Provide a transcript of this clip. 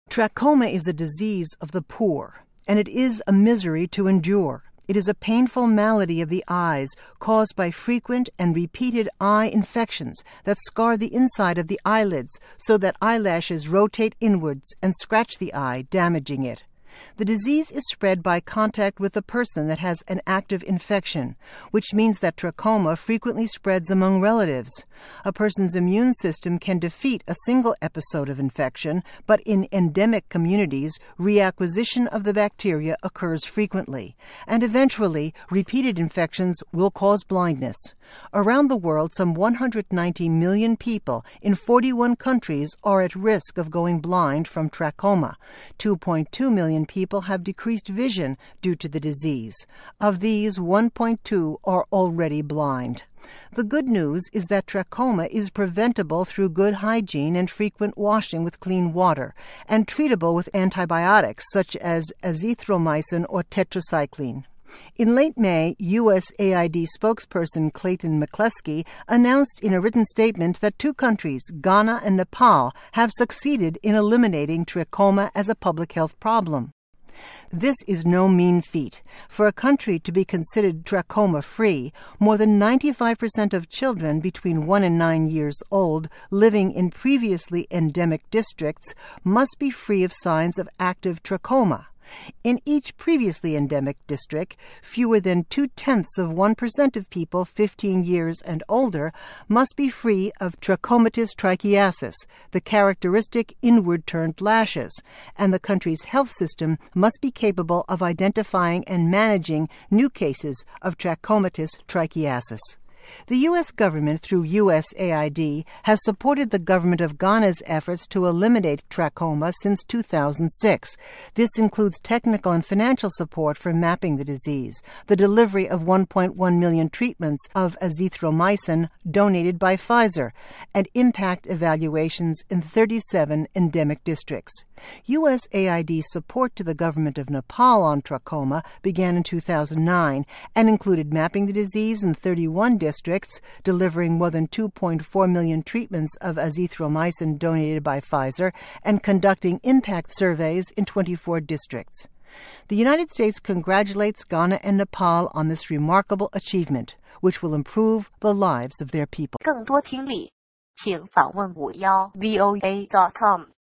Trachoma is a disease of the poor, and it is a misery to endure. It is a painful malady of the eyes caused by frequent and repeated eye infections that scar the inside of the eyelids so that eyelashes rotate inwards and scratch the eye, damaging it. The disease is spread by contact with a person that has an active infection, which means that trachoma frequently spreads among relatives. A person's immune system can defeat a single episode of infection, but in endemic communities, reacquisition of the bacteria occurs frequently, and eventually, repeated infections will cause blindness. Around the world, some 190 million people in 41 countries are at risk of going blind from trachoma. 2.2 million people have decreased vision due to the disease. Of these, 1.2 are already blind. The good news is that trachoma is preventable through good hygiene and frequent washing with clean water, and treatable with antibiotics such as azithromycin or tetracycline. In late May, USAID spokesperson Clayton McCluskey announced in a written statement that two countries, Ghana and Nepal, have succeeded in eliminating trachoma as a public health problem. This is no mean feat. For a country to be considered trachoma-free, more than 95% of children between 1 and 9 years old living in previously endemic districts must be free of signs of active trachoma. In each previously endemic district, fewer than 0.2% of people 15 years and older must be free of trachomatous trichiasis, the characteristic inward-turned lashes, and the country's health system must be capable of identifying and managing new cases of trachomatous trichiasis. The U.S. government, through USAID, has supported the government of Ghana's efforts to eliminate trachoma since 2006. This includes technical and financial support for mapping the disease, the delivery of 1.1 million treatments of azithromycin donated by Pfizer, and impact evaluations in 37 endemic districts. USAID's support to the government of Nepal on trachoma began in 2009 and included mapping the disease in 31 districts, delivering more than 2.4 million treatments of azithromycin donated by Pfizer, and conducting impact surveys in 24 districts. The United States congratulates Ghana and Nepal on this remarkable achievement, which will improve the lives of their people. 更多听力，请访问51voa.com。